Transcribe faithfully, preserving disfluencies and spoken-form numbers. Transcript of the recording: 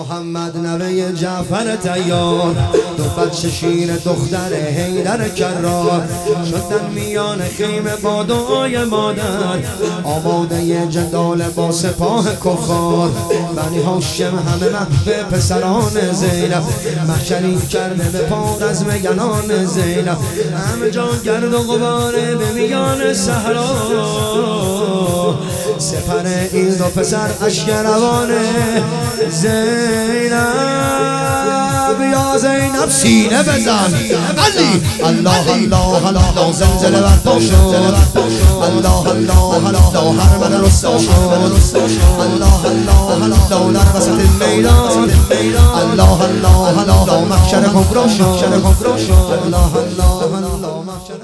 محمد نوه جعفر طیار، دو بچه شیر دختر حیدر کرار، شدن میان خیمه با دعای مادر، آماده جدال با سپاه کفار. بنی هاشم همه محو پسران زینب، محشری کرده به پا از مگنان زینب. همه جا گرد و غباره به میان صحرا، سپر عید و پسر اشک روانه زینب. یا زینب سینه بزن علی، الله الله الله زلزله برپا شد، الله الله الله هر من رسوا شد، الله الله الله در وسط میدان، الله الله الله محشر کبرا شد، الله الله الله محشر